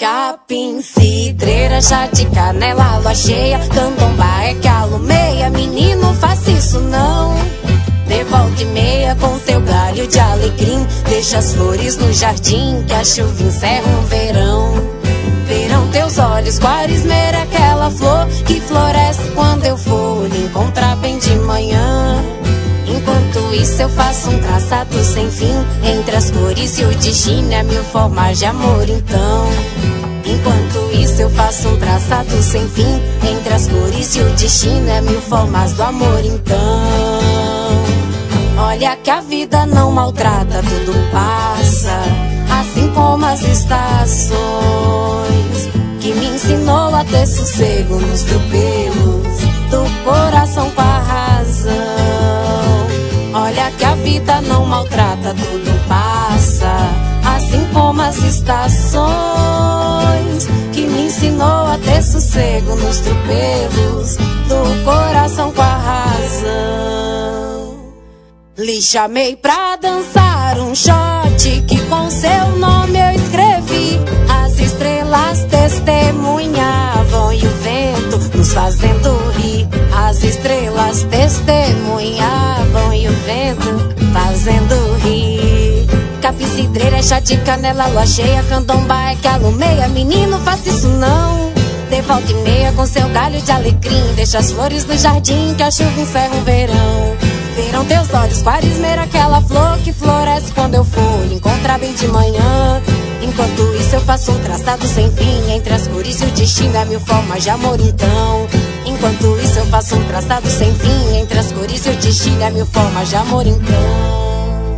Capim, cidreira, chá de canela, lua cheia, candomblé é que alumeia. Menino, faça isso não. De volta e meia com teu galho de alecrim, deixa as flores no jardim, que a chuva encerra um verão. Verão teus olhos, quaresmeira, aquela flor que floresce quando eu for lhe encontrar bem de manhã. Enquanto isso eu faço um traçado sem fim, entre as cores e o destino é mil formas de amor então. Enquanto isso eu faço um traçado sem fim, entre as cores e o destino é mil formas do amor então. Olha que a vida não maltrata, tudo passa, assim como as estações, que me ensinou a ter sossego nos tropelos do coração com a razão. Olha que a vida não maltrata, tudo passa, assim como as estações, que me ensinou a ter sossego nos tropelos do coração com a razão. Lhe chamei pra dançar um shot que com seu nome eu escrevi. As estrelas testemunhavam e o vento nos fazendo rir. As estrelas testemunhavam e o vento fazendo rir. Capim, cidreira, chá de canela, lua cheia, candomblé é que alumeia. Menino, faça isso não. De volta e meia com seu galho de alecrim, deixa as flores no jardim, que a chuva encerra o verão. Verão teus olhos, quaresmeira, aquela flor que floresce quando eu for lhe encontrar bem de manhã. Enquanto isso eu faço um traçado sem fim, entre as cores e o destino é mil formas de amor então. Enquanto isso eu faço um traçado sem fim, entre as cores e o destino é mil formas de amor então.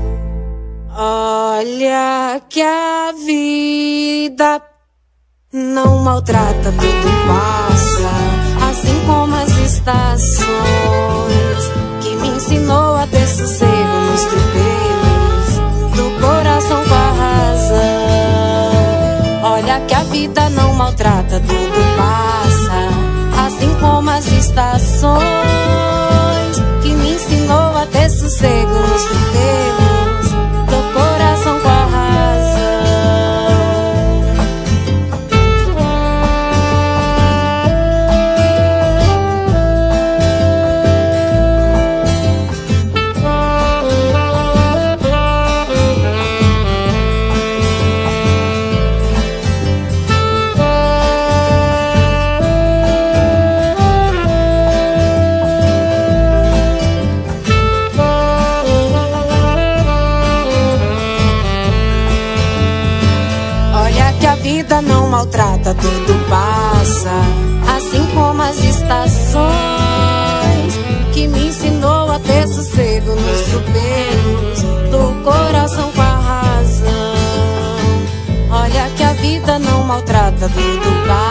Olha que a vida não maltrata, tudo passa, assim como as estações, que me ensinou a ter sossego nos tropelos do coração com a razão. Olha que a vida não maltrata, tudo passa, assim como as estações, que me ensinou a ter sossego nos tropelos do coração com a razão. A vida não maltrata, tudo passa, assim como as estações, que me ensinou a ter sossego nos tropelos do coração com a razão. Olha que a vida não maltrata, tudo passa,